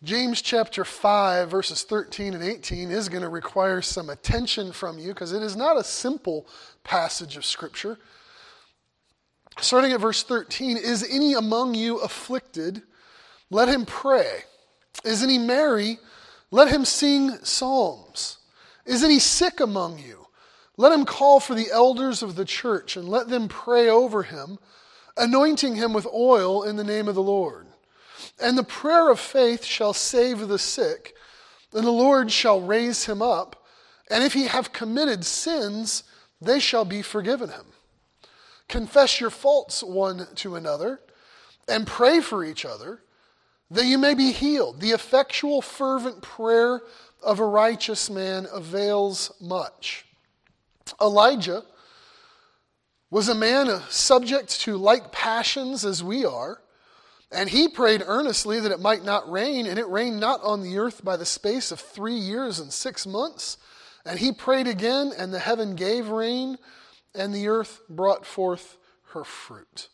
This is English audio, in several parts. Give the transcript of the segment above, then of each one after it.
James chapter 5, verses 13 and 18 is going to require some attention from you because it is not a simple passage of Scripture. Starting at verse 13, is any among you afflicted? Let him pray. Is any merry? Let him sing psalms. Is any sick among you? Let him call for the elders of the church and let them pray over him, anointing him with oil in the name of the Lord. And the prayer of faith shall save the sick, and the Lord shall raise him up. And if he have committed sins, they shall be forgiven him. Confess your faults one to another, and pray for each other, that you may be healed. The effectual fervent prayer of a righteous man avails much. Elijah was a man subject to like passions as we are, and he prayed earnestly that it might not rain, and it rained not on the earth by the space of 3 years and 6 months. And he prayed again, and the heaven gave rain, and the earth brought forth her fruit.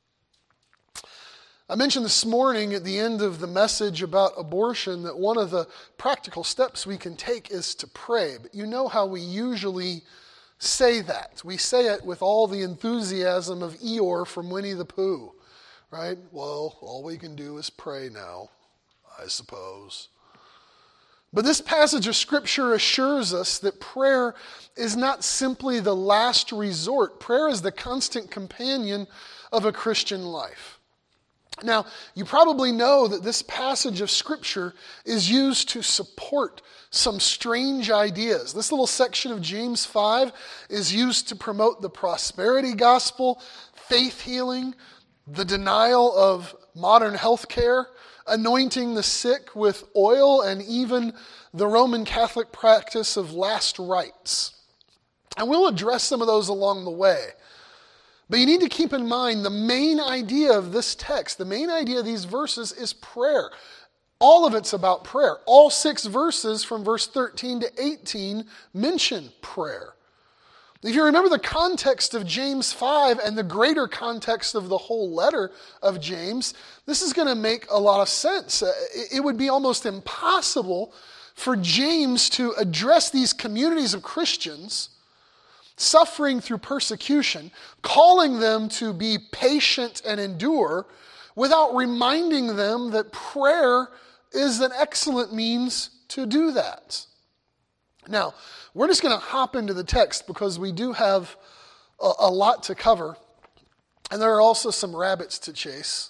I mentioned this morning at the end of the message about abortion that one of the practical steps we can take is to pray. But you know how we usually say that. We say it with all the enthusiasm of Eeyore from Winnie the Pooh. Right? Well, all we can do is pray now, I suppose. But this passage of Scripture assures us that prayer is not simply the last resort. Prayer is the constant companion of a Christian life. Now, you probably know that this passage of Scripture is used to support some strange ideas. This little section of James 5 is used to promote the prosperity gospel, faith healing, the denial of modern health care, anointing the sick with oil, and even the Roman Catholic practice of last rites. And we'll address some of those along the way. But you need to keep in mind the main idea of this text, the main idea of these verses is prayer. All of it's about prayer. All 6 verses from verse 13 to 18 mention prayer. If you remember the context of James 5 and the greater context of the whole letter of James, this is going to make a lot of sense. It would be almost impossible for James to address these communities of Christians suffering through persecution, calling them to be patient and endure, without reminding them that prayer is an excellent means to do that. Now, we're just going to hop into the text because we do have a lot to cover. And there are also some rabbits to chase.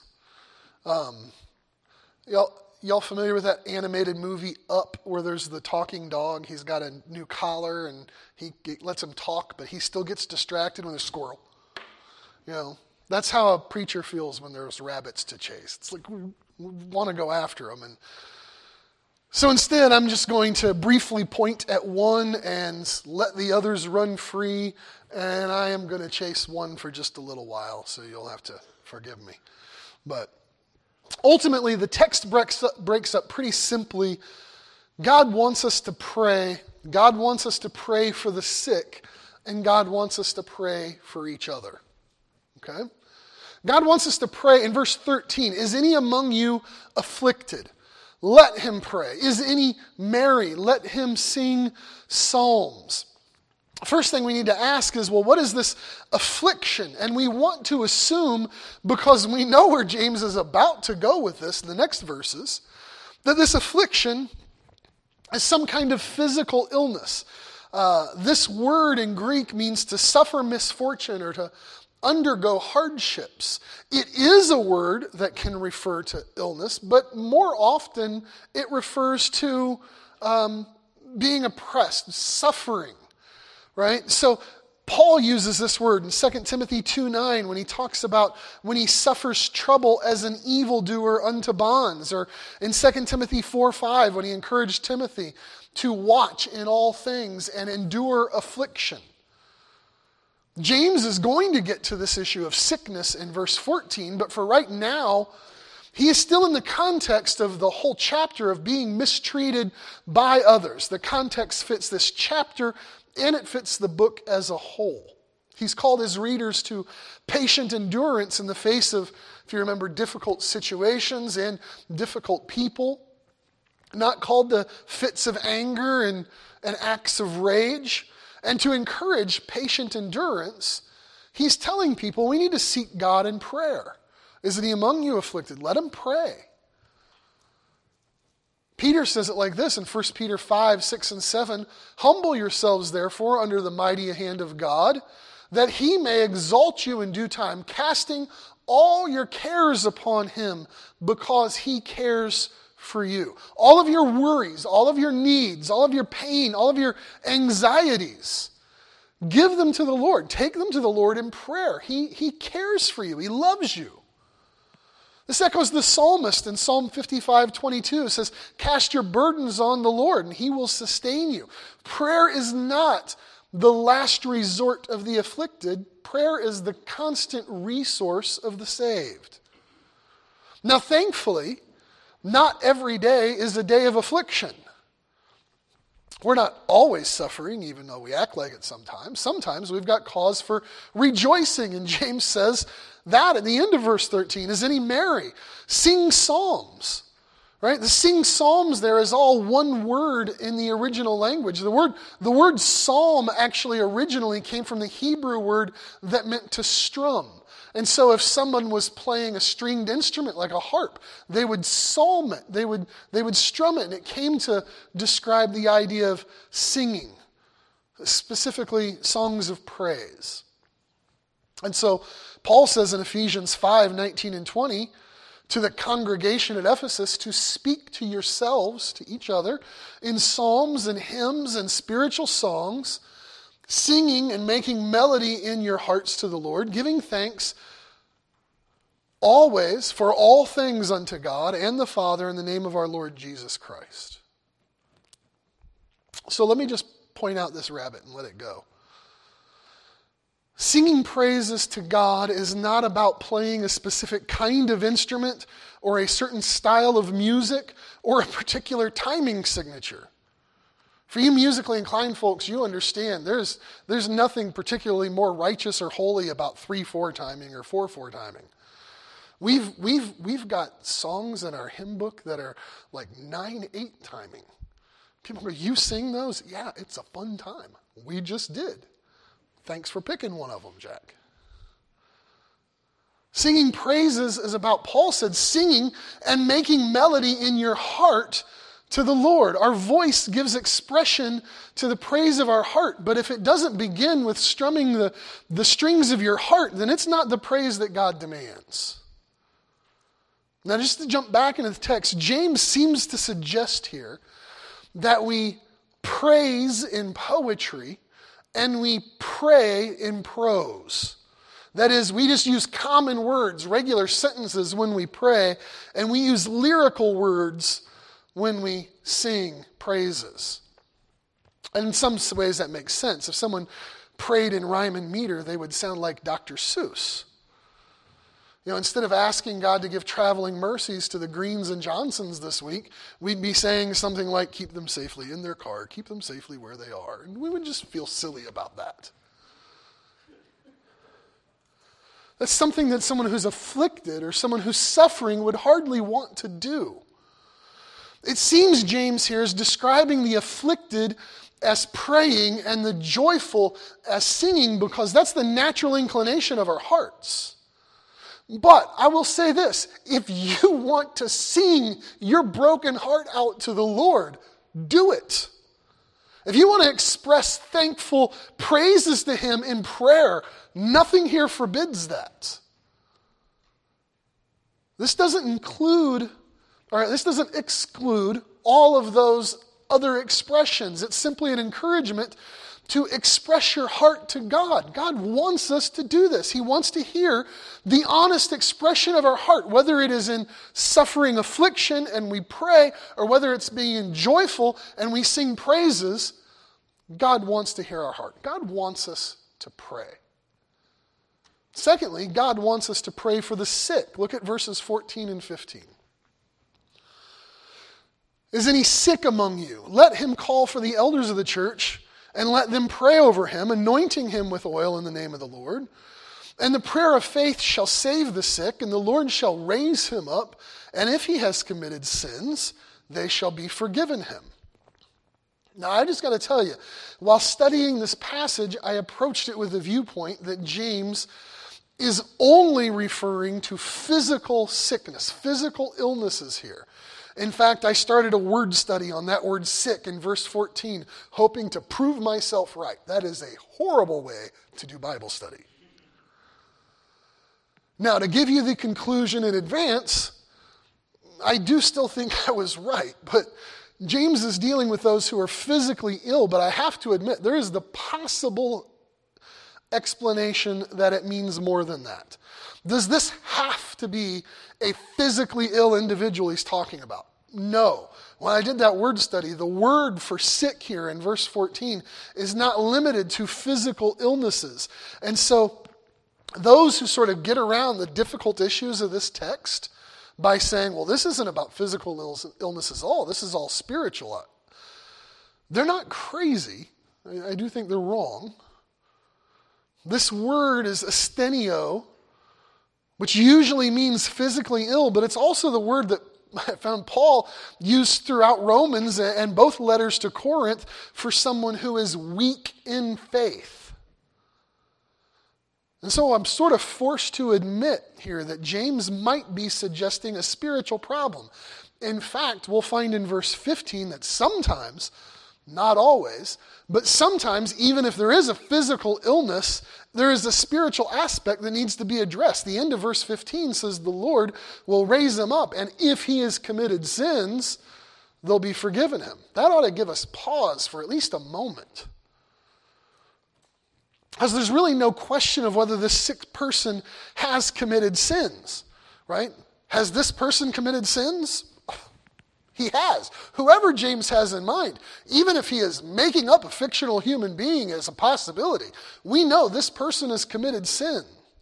Y'all familiar with that animated movie Up where there's the talking dog? He's got a new collar and he lets him talk, but he still gets distracted when there's a squirrel. You know, that's how a preacher feels when there's rabbits to chase. It's like we want to go after them. And so instead, I'm just going to briefly point at one and let the others run free, and I am going to chase one for just a little while, so you'll have to forgive me. But ultimately, the text breaks up pretty simply. God wants us to pray. God wants us to pray for the sick, and God wants us to pray for each other. Okay? God wants us to pray in verse 13. Is any among you afflicted? Let him pray. Is any merry? Let him sing psalms. First thing we need to ask is, well, what is this affliction? And we want to assume, because we know where James is about to go with this in the next verses, that this affliction is some kind of physical illness. This word in Greek means to suffer misfortune or to undergo hardships. It is a word that can refer to illness, but more often it refers to being oppressed, suffering, right? So Paul uses this word in 2 Timothy 2:9 when he talks about when he suffers trouble as an evildoer unto bonds, or in 2 Timothy 4:5 when he encouraged Timothy to watch in all things and endure affliction. James is going to get to this issue of sickness in verse 14, but for right now, he is still in the context of the whole chapter of being mistreated by others. The context fits this chapter, and it fits the book as a whole. He's called his readers to patient endurance in the face of, if you remember, difficult situations and difficult people. not called to fits of anger and acts of rage. And to encourage patient endurance, he's telling people we need to seek God in prayer. Is any among you afflicted? Let him pray. Peter says it like this in 1 Peter 5, 6, and 7. Humble yourselves, therefore, under the mighty hand of God, that he may exalt you in due time, casting all your cares upon him, because he cares for you. All of your worries, all of your needs, all of your pain, all of your anxieties, give them to the Lord. Take them to the Lord in prayer. He cares for you. He loves you. This echoes the psalmist in Psalm 55:22. It says, cast your burdens on the Lord and he will sustain you. Prayer is not the last resort of the afflicted. Prayer is the constant resource of the saved. Now, thankfully, not every day is a day of affliction. We're not always suffering, even though we act like it sometimes. Sometimes we've got cause for rejoicing, and James says that at the end of verse 13. Is any merry? Sing psalms. Right? The sing psalms there is all one word in the original language. The word psalm actually originally came from the Hebrew word that meant to strum. And so if someone was playing a stringed instrument like a harp, they would psalm it. They would strum it. And it came to describe the idea of singing, specifically songs of praise. And so Paul says in Ephesians 5, 19 and 20, to the congregation at Ephesus, to speak to yourselves, to each other, in psalms and hymns and spiritual songs, singing and making melody in your hearts to the Lord, giving thanks always for all things unto God and the Father in the name of our Lord Jesus Christ. So let me just point out this rabbit and let it go. Singing praises to God is not about playing a specific kind of instrument or a certain style of music or a particular timing signature. For you musically inclined folks, you understand there's nothing particularly more righteous or holy about 3/4 timing or 4/4 timing. We've got songs in our hymn book that are like 9/8 timing. People go, you sing those? Yeah, it's a fun time. We just did. Thanks for picking one of them, Jack. Singing praises is about, Paul said, singing and making melody in your heart to the Lord. Our voice gives expression to the praise of our heart, but if it doesn't begin with strumming the strings of your heart, then it's not the praise that God demands. Now, just to jump back into the text, James seems to suggest here that we praise in poetry and we pray in prose. That is, we just use common words, regular sentences when we pray, and we use lyrical words when we sing praises. And in some ways that makes sense. If someone prayed in rhyme and meter, they would sound like Dr. Seuss. You know, instead of asking God to give traveling mercies to the Greens and Johnsons this week, we'd be saying something like, keep them safely in their car, keep them safely where they are. And we would just feel silly about that. That's something that someone who's afflicted or someone who's suffering would hardly want to do. It seems James here is describing the afflicted as praying and the joyful as singing, because that's the natural inclination of our hearts. But I will say this, if you want to sing your broken heart out to the Lord, do it. If you want to express thankful praises to Him in prayer, nothing here forbids that. This doesn't exclude all of those other expressions. It's simply an encouragement to express your heart to God. God wants us to do this. He wants to hear the honest expression of our heart, whether it is in suffering affliction and we pray, or whether it's being joyful and we sing praises. God wants to hear our heart. God wants us to pray. Secondly, God wants us to pray for the sick. Look at verses 14 and 15. Is any sick among you? Let him call for the elders of the church and let them pray over him, anointing him with oil in the name of the Lord. And the prayer of faith shall save the sick, and the Lord shall raise him up. And if he has committed sins, they shall be forgiven him. Now, I just got to tell you, while studying this passage, I approached it with the viewpoint that James is only referring to physical sickness, physical illnesses here. In fact, I started a word study on that word sick in verse 14, hoping to prove myself right. That is a horrible way to do Bible study. Now, to give you the conclusion in advance, I do still think I was right, but James is dealing with those who are physically ill, but I have to admit, there is the possible explanation that it means more than that. Does this have to be a physically ill individual he's talking about? No. When I did that word study, the word for sick here in verse 14 is not limited to physical illnesses. And so those who sort of get around the difficult issues of this text by saying, well, this isn't about physical illnesses at all, this is all spiritual. They're not crazy. I do think they're wrong. This word is asthenio, which usually means physically ill, but it's also the word that I found Paul used throughout Romans and both letters to Corinth for someone who is weak in faith. And so I'm sort of forced to admit here that James might be suggesting a spiritual problem. In fact, we'll find in verse 15 that sometimes, not always, but sometimes, even if there is a physical illness, there is a spiritual aspect that needs to be addressed. The end of verse 15 says the Lord will raise him up, and if he has committed sins, they'll be forgiven him. That ought to give us pause for at least a moment. Because there's really no question of whether this sick person has committed sins, right? Has this person committed sins? He has. Whoever James has in mind, even if he is making up a fictional human being as a possibility, we know this person has committed sin.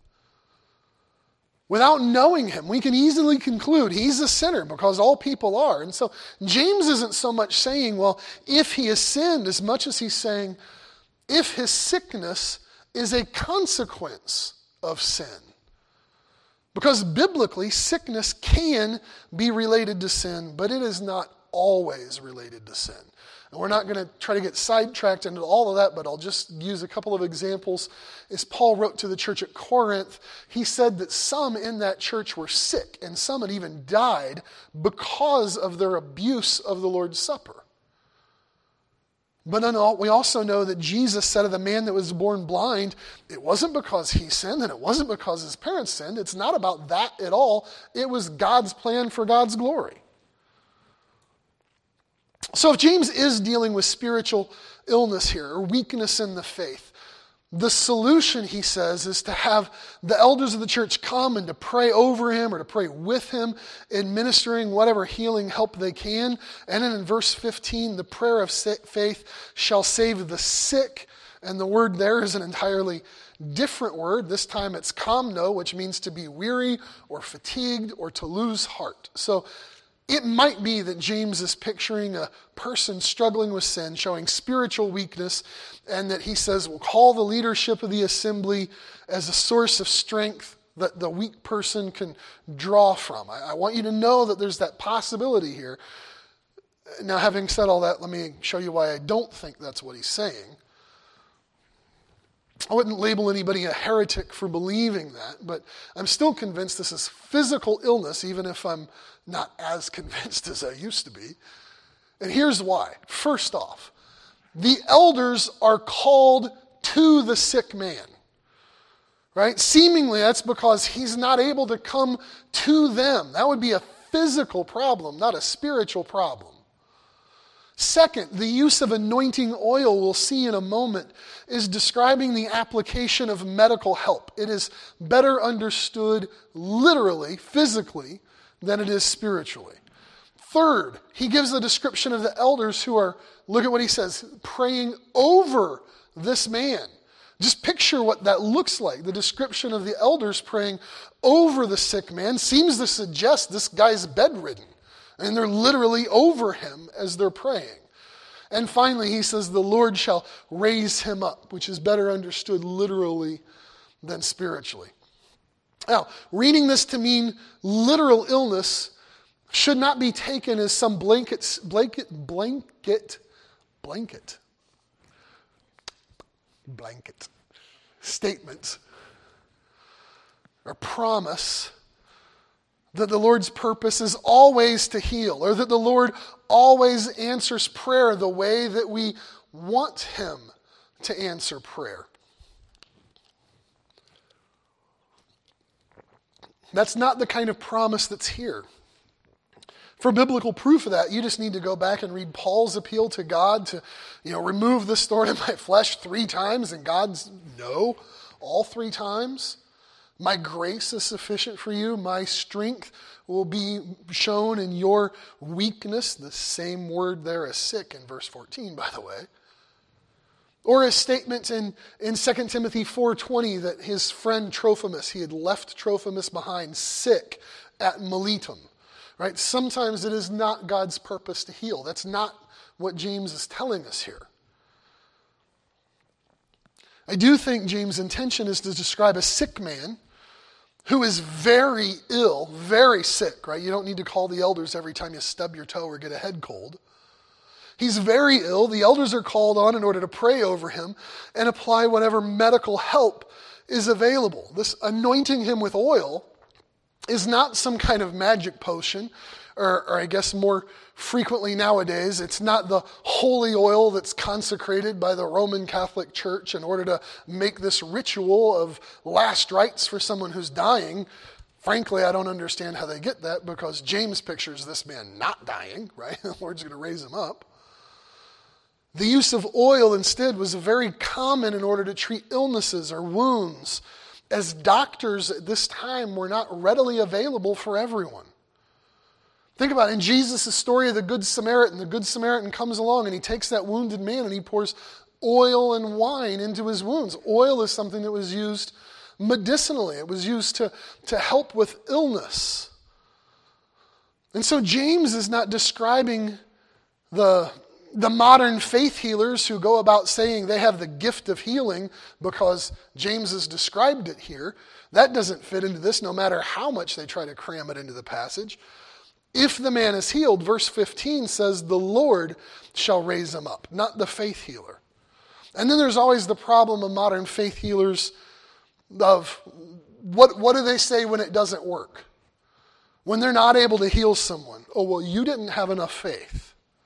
Without knowing him, we can easily conclude he's a sinner because all people are. And so James isn't so much saying, well, if he has sinned, as much as he's saying, if his sickness is a consequence of sin. Because biblically, sickness can be related to sin, but it is not always related to sin. And we're not going to try to get sidetracked into all of that, but I'll just use a couple of examples. As Paul wrote to the church at Corinth, he said that some in that church were sick, and some had even died because of their abuse of the Lord's Supper. But we also know that Jesus said of the man that was born blind, it wasn't because he sinned and it wasn't because his parents sinned. It's not about that at all. It was God's plan for God's glory. So if James is dealing with spiritual illness here, or weakness in the faith, the solution, he says, is to have the elders of the church come and to pray over him or to pray with him, administering whatever healing help they can. And then in verse 15, the prayer of faith shall save the sick. And the word there is an entirely different word. This time it's kamno, which means to be weary or fatigued or to lose heart. So it might be that James is picturing a person struggling with sin, showing spiritual weakness, and that he says, we'll call the leadership of the assembly as a source of strength that the weak person can draw from. I want you to know that there's that possibility here. Now, having said all that, let me show you why I don't think that's what he's saying. I wouldn't label anybody a heretic for believing that, but I'm still convinced this is physical illness, even if I'm not as convinced as I used to be. And here's why. First off, the elders are called to the sick man, right? Seemingly that's because he's not able to come to them. That would be a physical problem, not a spiritual problem. Second, the use of anointing oil, we'll see in a moment, is describing the application of medical help. It is better understood literally, physically, than it is spiritually. Third, he gives a description of the elders who are, look at what he says, praying over this man. Just picture what that looks like. The description of the elders praying over the sick man seems to suggest this guy's bedridden. And they're literally over him as they're praying. And finally, he says, the Lord shall raise him up, which is better understood literally than spiritually. Now, reading this to mean literal illness should not be taken as some blanket statement or promise that the Lord's purpose is always to heal, or that the Lord always answers prayer the way that we want Him to answer prayer. That's not the kind of promise that's here. For biblical proof of that, you just need to go back and read Paul's appeal to God to, remove this thorn in my flesh 3 times, and God's no, all 3 times. My grace is sufficient for you. My strength will be shown in your weakness. The same word there as sick in verse 14, by the way. Or his statement in 2 Timothy 4:20 that his friend Trophimus, he had left Trophimus behind sick at Miletum. Right? Sometimes it is not God's purpose to heal. That's not what James is telling us here. I do think James' intention is to describe a sick man who is very ill, very sick, right? You don't need to call the elders every time you stub your toe or get a head cold. He's very ill. The elders are called on in order to pray over him and apply whatever medical help is available. This anointing him with oil is not some kind of magic potion, or I guess more frequently nowadays, it's not the holy oil that's consecrated by the Roman Catholic Church in order to make this ritual of last rites for someone who's dying. Frankly, I don't understand how they get that, because James pictures this man not dying, right? The Lord's going to raise him up. The use of oil instead was very common in order to treat illnesses or wounds, as doctors at this time were not readily available for everyone. Think about it. In Jesus' story of the Good Samaritan comes along and he takes that wounded man and he pours oil and wine into his wounds. Oil is something that was used medicinally. It was used to help with illness. And so James is not describing the modern faith healers who go about saying they have the gift of healing because James has described it here. That doesn't fit into this, no matter how much they try to cram it into the passage. If the man is healed, verse 15 says, the Lord shall raise him up, not the faith healer. And then there's always the problem of modern faith healers of what do they say when it doesn't work? When they're not able to heal someone. Oh, well, you didn't have enough faith.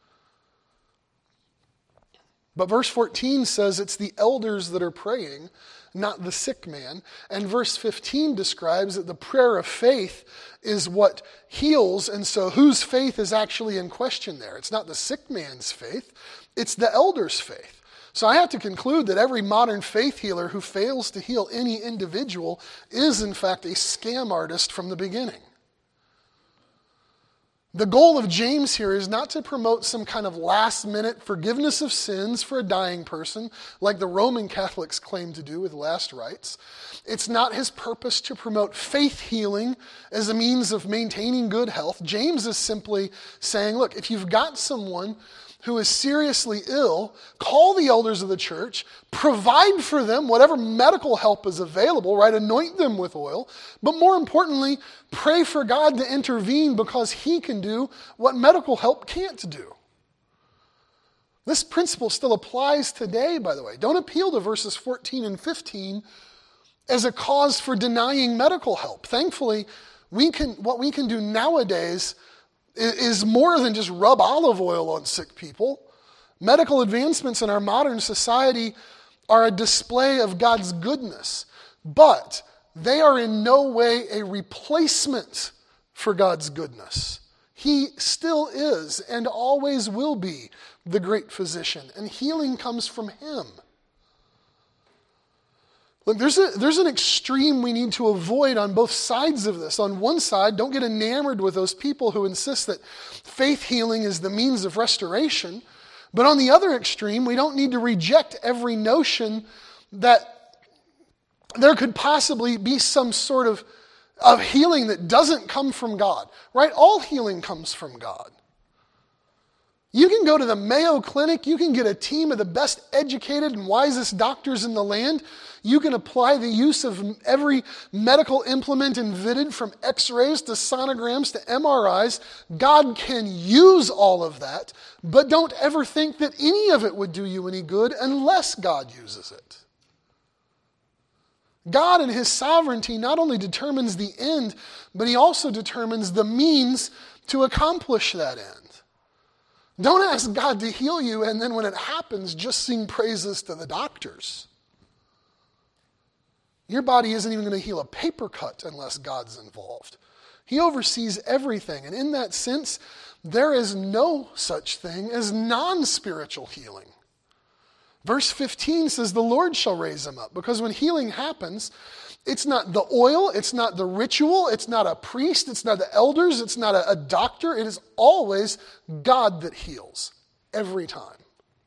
But verse 14 says it's the elders that are praying, not the sick man. And verse 15 describes that the prayer of faith is what heals, and so whose faith is actually in question there? It's not the sick man's faith, it's the elder's faith. So I have to conclude that every modern faith healer who fails to heal any individual is in fact a scam artist from the beginning. The goal of James here is not to promote some kind of last-minute forgiveness of sins for a dying person, like the Roman Catholics claim to do with last rites. It's not his purpose to promote faith healing as a means of maintaining good health. James is simply saying, look, if you've got someone who is seriously ill, call the elders of the church, provide for them whatever medical help is available, right? Anoint them with oil. But more importantly, pray for God to intervene because He can do what medical help can't do. This principle still applies today, by the way. Don't appeal to verses 14 and 15 as a cause for denying medical help. Thankfully, what we can do nowadays is more than just rub olive oil on sick people. Medical advancements in our modern society are a display of God's goodness, but they are in no way a replacement for God's goodness. He still is and always will be the great physician, and healing comes from Him. Look, there's an extreme we need to avoid on both sides of this. On one side, don't get enamored with those people who insist that faith healing is the means of restoration. But on the other extreme, we don't need to reject every notion that there could possibly be some sort of healing that doesn't come from God. Right? All healing comes from God. You can go to the Mayo Clinic, you can get a team of the best educated and wisest doctors in the land. You can apply the use of every medical implement invented, from x-rays to sonograms to MRIs. God can use all of that, but don't ever think that any of it would do you any good unless God uses it. God in his sovereignty not only determines the end, but he also determines the means to accomplish that end. Don't ask God to heal you, and then when it happens, just sing praises to the doctors. Your body isn't even going to heal a paper cut unless God's involved. He oversees everything, and in that sense, there is no such thing as non-spiritual healing. Verse 15 says, the Lord shall raise him up, because when healing happens, it's not the oil, it's not the ritual, it's not a priest, it's not the elders, it's not a doctor. It is always God that heals, every time.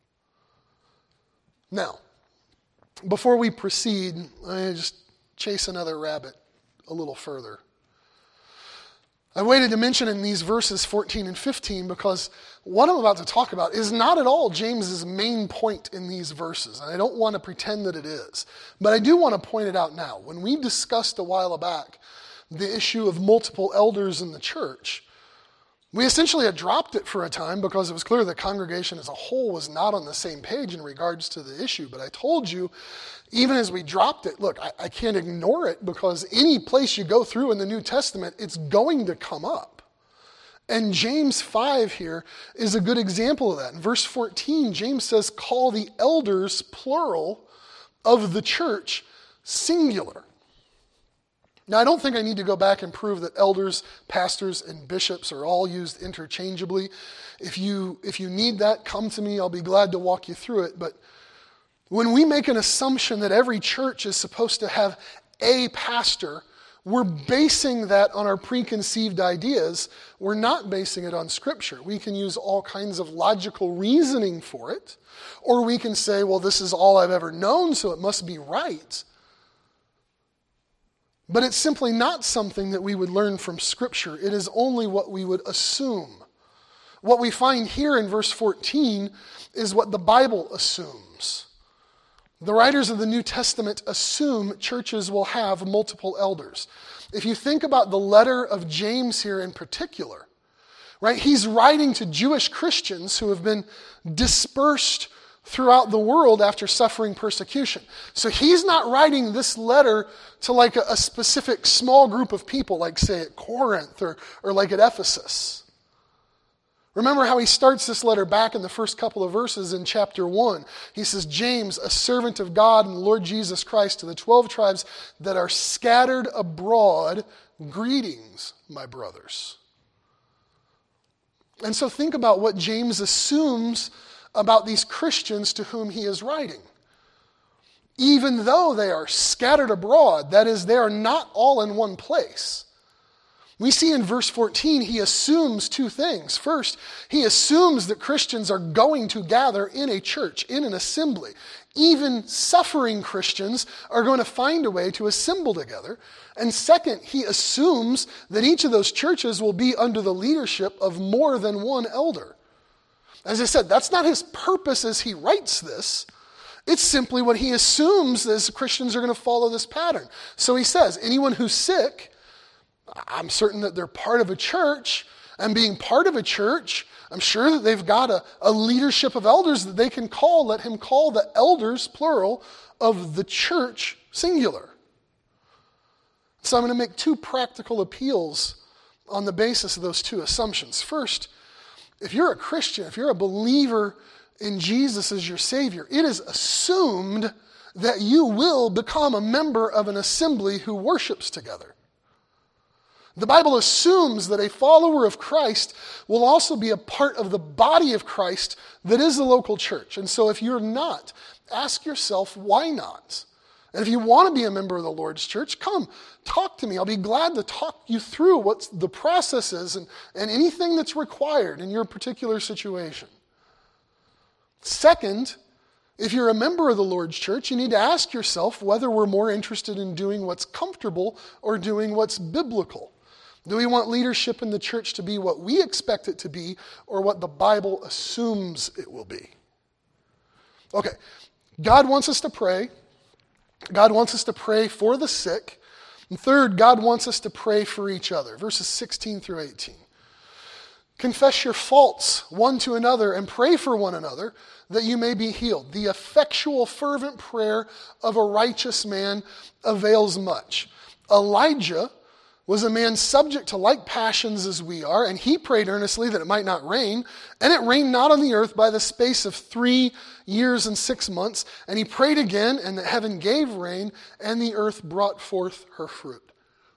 Now, before we proceed, I just chase another rabbit a little further. I waited to mention in these verses 14 and 15 because what I'm about to talk about is not at all James's main point in these verses, and I don't want to pretend that it is. But I do want to point it out now. When we discussed a while back the issue of multiple elders in the church, we essentially had dropped it for a time because it was clear the congregation as a whole was not on the same page in regards to the issue. But I told you, even as we dropped it, look, I can't ignore it because any place you go through in the New Testament, it's going to come up. And James 5 here is a good example of that. In verse 14, James says, call the elders, plural, of the church, singular. Now, I don't think I need to go back and prove that elders, pastors, and bishops are all used interchangeably. If you need that, come to me. I'll be glad to walk you through it. But when we make an assumption that every church is supposed to have a pastor, we're basing that on our preconceived ideas. We're not basing it on Scripture. We can use all kinds of logical reasoning for it, or we can say, well, this is all I've ever known, so it must be right. But it's simply not something that we would learn from Scripture. It is only what we would assume. What we find here in verse 14 is what the Bible assumes. The writers of the New Testament assume churches will have multiple elders. If you think about the letter of James here in particular, right? He's writing to Jewish Christians who have been dispersed throughout the world after suffering persecution. So he's not writing this letter to like a specific small group of people, like say at Corinth or like at Ephesus. Remember how he starts this letter back in the first couple of verses in chapter 1. He says, James, a servant of God and the Lord Jesus Christ, to the 12 tribes that are scattered abroad, greetings, my brothers. And so think about what James assumes about these Christians to whom he is writing. Even though they are scattered abroad, that is, they are not all in one place. We see in verse 14, he assumes two things. First, he assumes that Christians are going to gather in a church, in an assembly. Even suffering Christians are going to find a way to assemble together. And second, he assumes that each of those churches will be under the leadership of more than one elder. As I said, that's not his purpose as he writes this. It's simply what he assumes as Christians are going to follow this pattern. So he says, anyone who's sick, I'm certain that they're part of a church, and being part of a church, I'm sure that they've got a leadership of elders that they can call. Let him call the elders, plural, of the church, singular. So I'm going to make two practical appeals on the basis of those two assumptions. First, if you're a Christian, if you're a believer in Jesus as your Savior, it is assumed that you will become a member of an assembly who worships together. The Bible assumes that a follower of Christ will also be a part of the body of Christ that is the local church. And so if you're not, ask yourself, why not? And if you want to be a member of the Lord's church, come, talk to me. I'll be glad to talk you through what the process is and anything that's required in your particular situation. Second, if you're a member of the Lord's church, you need to ask yourself whether we're more interested in doing what's comfortable or doing what's biblical. Do we want leadership in the church to be what we expect it to be or what the Bible assumes it will be? Okay, God wants us to pray. God wants us to pray for the sick. And third, God wants us to pray for each other. Verses 16 through 18. Confess your faults one to another and pray for one another that you may be healed. The effectual, fervent prayer of a righteous man avails much. Elijah was a man subject to like passions as we are, and he prayed earnestly that it might not rain, and it rained not on the earth by the space of 3 years and 6 months. And he prayed again, and the heaven gave rain, and the earth brought forth her fruit.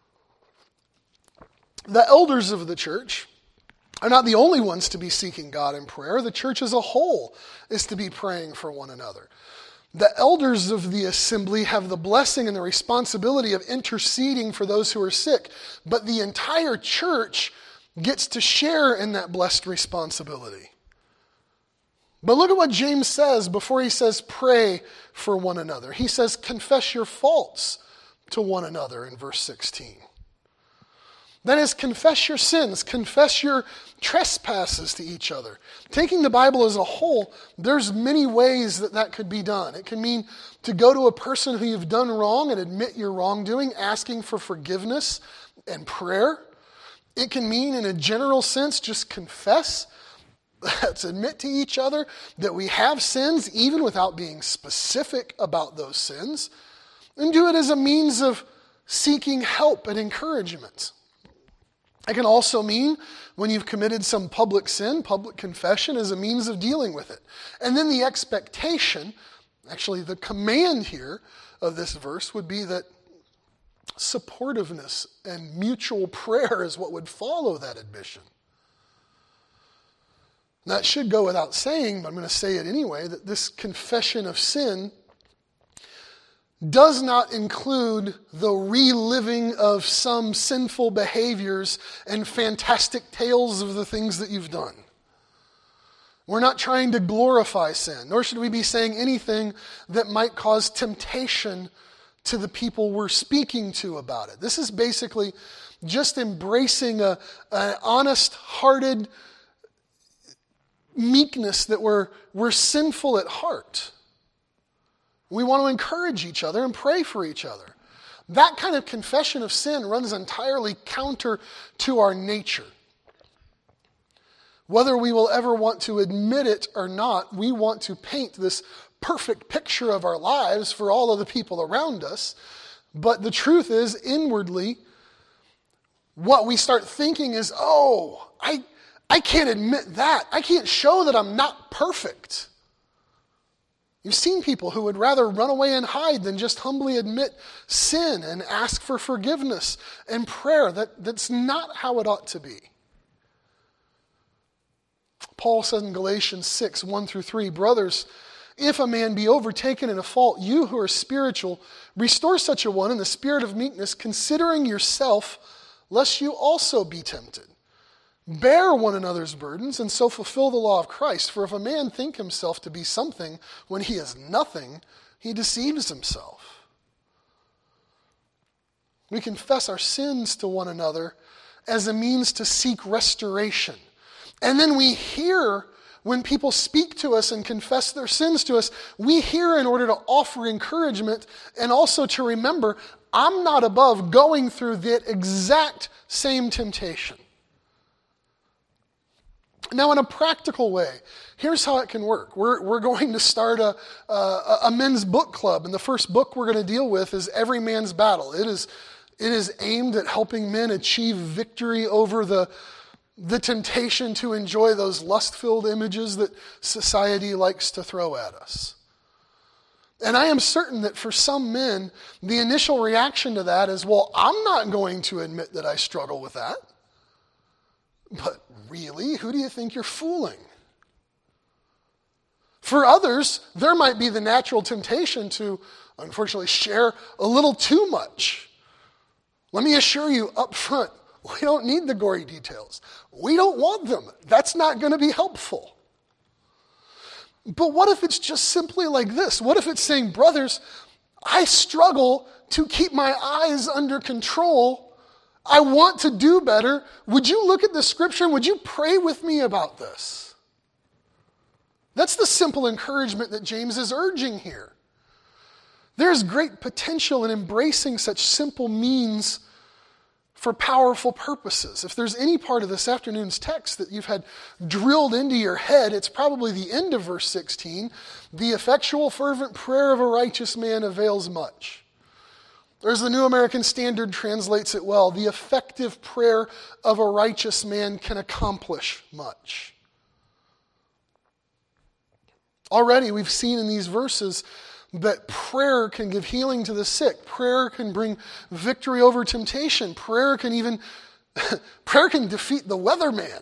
The elders of the church are not the only ones to be seeking God in prayer. The church as a whole is to be praying for one another. The elders of the assembly have the blessing and the responsibility of interceding for those who are sick, but the entire church gets to share in that blessed responsibility. But look at what James says before he says pray for one another. He says confess your faults to one another in verse 16. That is, confess your sins, confess your trespasses to each other. Taking the Bible as a whole, there's many ways that could be done. It can mean to go to a person who you've done wrong and admit your wrongdoing, asking for forgiveness and prayer. It can mean, in a general sense, just confess. Let's admit to each other that we have sins, even without being specific about those sins. And do it as a means of seeking help and encouragement. It can also mean when you've committed some public sin, public confession as a means of dealing with it. And then the expectation, actually the command here of this verse would be that supportiveness and mutual prayer is what would follow that admission. That should go without saying, but I'm going to say it anyway, that this confession of sin does not include the reliving of some sinful behaviors and fantastic tales of the things that you've done. We're not trying to glorify sin, nor should we be saying anything that might cause temptation to the people we're speaking to about it. This is basically just embracing an honest-hearted meekness that we're sinful at heart. We want to encourage each other and pray for each other. That kind of confession of sin runs entirely counter to our nature. Whether we will ever want to admit it or not, we want to paint this perfect picture of our lives for all of the people around us. But the truth is, inwardly, what we start thinking is, I can't admit that. I can't show that I'm not perfect. You've seen people who would rather run away and hide than just humbly admit sin and ask for forgiveness and prayer. That's not how it ought to be. Paul says in Galatians 6, 1 through 3, brothers, if a man be overtaken in a fault, you who are spiritual, restore such a one in the spirit of meekness, considering yourself, lest you also be tempted. Bear one another's burdens, and so fulfill the law of Christ. For if a man think himself to be something when he is nothing, he deceives himself. We confess our sins to one another as a means to seek restoration. And then we hear, when people speak to us and confess their sins to us, we hear in order to offer encouragement and also to remember, I'm not above going through that exact same temptation. Now, in a practical way, here's how it can work. We're going to start a men's book club, and the first book we're going to deal with is Every Man's Battle. It is aimed at helping men achieve victory over the temptation to enjoy those lust-filled images that society likes to throw at us. And I am certain that for some men, the initial reaction to that is, well, I'm not going to admit that I struggle with that. But really, who do you think you're fooling? For others, there might be the natural temptation to, unfortunately, share a little too much. Let me assure you up front, we don't need the gory details. We don't want them. That's not going to be helpful. But what if it's just simply like this? What if it's saying, brothers, I struggle to keep my eyes under control. I want to do better. Would you look at the scripture and would you pray with me about this? That's the simple encouragement that James is urging here. There's great potential in embracing such simple means for powerful purposes. If there's any part of this afternoon's text that you've had drilled into your head, it's probably the end of verse 16. The effectual, fervent prayer of a righteous man avails much. There's the New American Standard translates it well. The effective prayer of a righteous man can accomplish much. Already we've seen in these verses that prayer can give healing to the sick. Prayer can bring victory over temptation. Prayer can defeat the weatherman.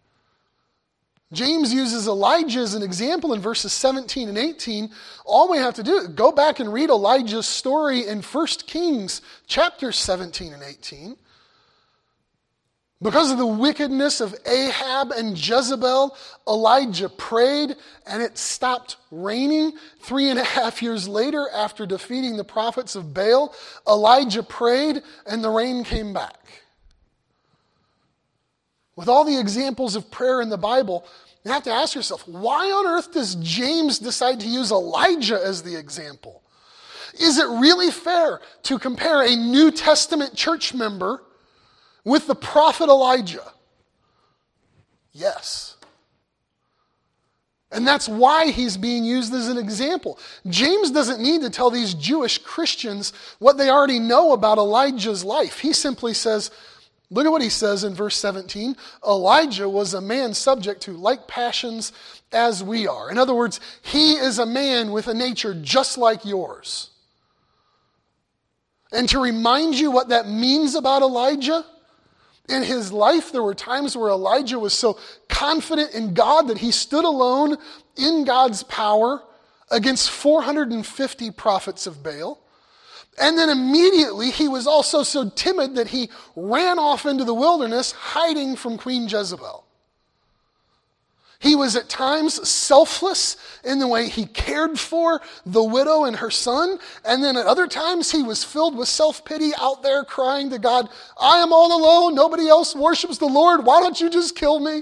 James uses Elijah as an example in verses 17 and 18. All we have to do is go back and read Elijah's story in 1 Kings chapters 17 and 18. Because of the wickedness of Ahab and Jezebel, Elijah prayed and it stopped raining. 3.5 years later, after defeating the prophets of Baal, Elijah prayed and the rain came back. With all the examples of prayer in the Bible, you have to ask yourself, why on earth does James decide to use Elijah as the example? Is it really fair to compare a New Testament church member with the prophet Elijah? Yes. And that's why he's being used as an example. James doesn't need to tell these Jewish Christians what they already know about Elijah's life. He simply says, look at what he says in verse 17. Elijah was a man subject to like passions as we are. In other words, he is a man with a nature just like yours. And to remind you what that means about Elijah, in his life, there were times where Elijah was so confident in God that he stood alone in God's power against 450 prophets of Baal. And then immediately he was also so timid that he ran off into the wilderness hiding from Queen Jezebel. He was at times selfless in the way he cared for the widow and her son. And then at other times he was filled with self-pity out there crying to God, I am all alone. Nobody else worships the Lord. Why don't you just kill me?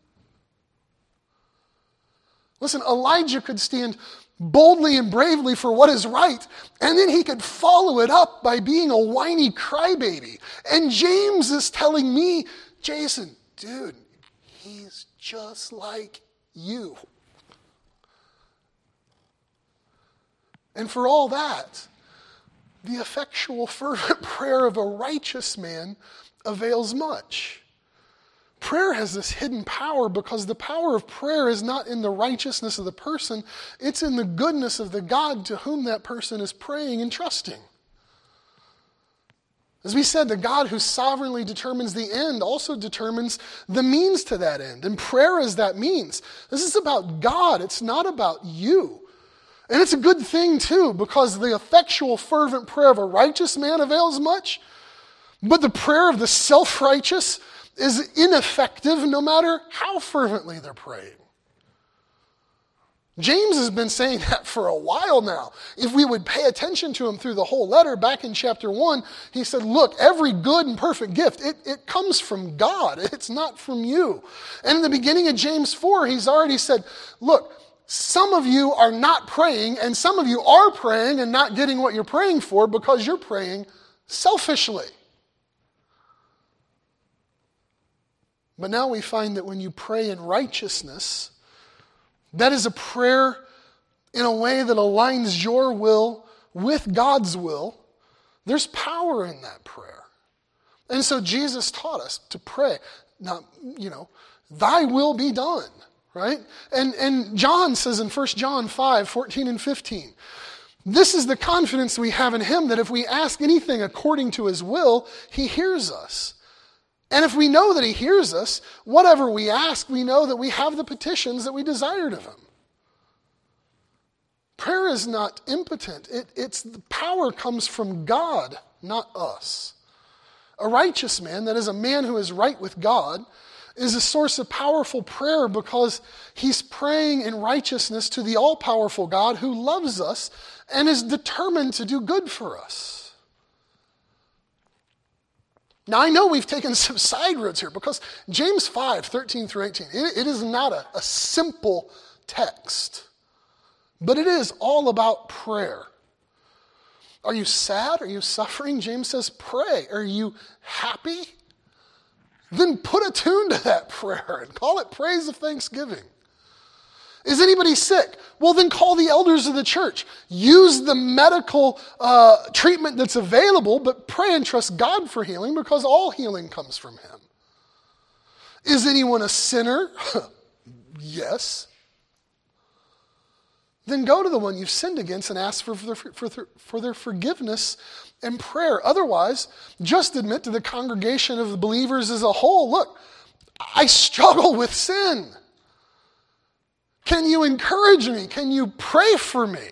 Listen, Elijah could stand boldly and bravely for what is right, and then he could follow it up by being a whiny crybaby. And James is telling me, Jason, dude, he's just like you. And for all that, the effectual, fervent prayer of a righteous man avails much. Prayer has this hidden power because the power of prayer is not in the righteousness of the person, it's in the goodness of the God to whom that person is praying and trusting. As we said, the God who sovereignly determines the end also determines the means to that end. And prayer is that means. This is about God. It's not about you. And it's a good thing too, because the effectual, fervent prayer of a righteous man avails much. But the prayer of the self-righteous is ineffective no matter how fervently they're praying. James has been saying that for a while now. If we would pay attention to him through the whole letter, back in chapter 1, he said, look, every good and perfect gift, it comes from God. It's not from you. And in the beginning of James 4, he's already said, look, some of you are not praying, and some of you are praying and not getting what you're praying for because you're praying selfishly. But now we find that when you pray in righteousness, that is a prayer in a way that aligns your will with God's will. There's power in that prayer. And so Jesus taught us to pray, not, thy will be done, right? And John says in 1 John 5, 14 and 15, this is the confidence we have in him that if we ask anything according to his will, he hears us. And if we know that he hears us, whatever we ask, we know that we have the petitions that we desired of him. Prayer is not impotent. It's the power comes from God, not us. A righteous man, that is a man who is right with God, is a source of powerful prayer because he's praying in righteousness to the all-powerful God who loves us and is determined to do good for us. Now, I know we've taken some side roads here because James 5, 13 through 18, it is not a simple text, but it is all about prayer. Are you sad? Are you suffering? James says, pray. Are you happy? Then put a tune to that prayer and call it praise of thanksgiving. Is anybody sick? Well, then call the elders of the church. Use the medical treatment that's available, but pray and trust God for healing because all healing comes from him. Is anyone a sinner? Yes. Then go to the one you've sinned against and ask for their forgiveness and prayer. Otherwise, just admit to the congregation of the believers as a whole, look, I struggle with sin. Can you encourage me? Can you pray for me?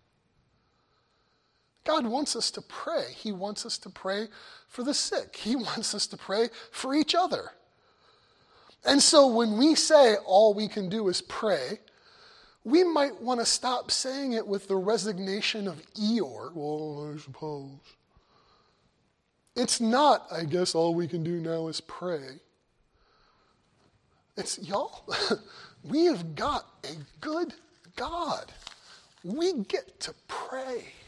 God wants us to pray. He wants us to pray for the sick. He wants us to pray for each other. And so when we say all we can do is pray, we might want to stop saying it with the resignation of Eeyore. Well, I suppose. It's not, I guess all we can do now is pray. It's, y'all, we have got a good God. We get to pray.